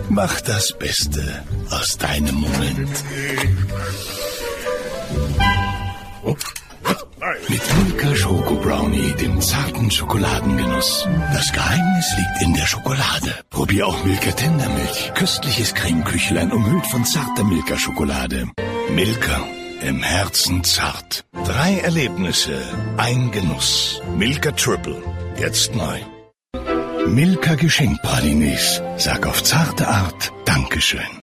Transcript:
Mach das Beste aus deinem Moment. Mit Milka Schoko Brownie, dem zarten Schokoladengenuss. Das Geheimnis liegt in der Schokolade. Probier auch Milka Tendermilch. Köstliches Cremeküchlein umhüllt von zarter Milka-Schokolade. Milka, im Herzen zart. 3 Erlebnisse, ein Genuss. Milka Triple, jetzt neu. Milka Geschenkpralines. Sag auf zarte Art Dankeschön.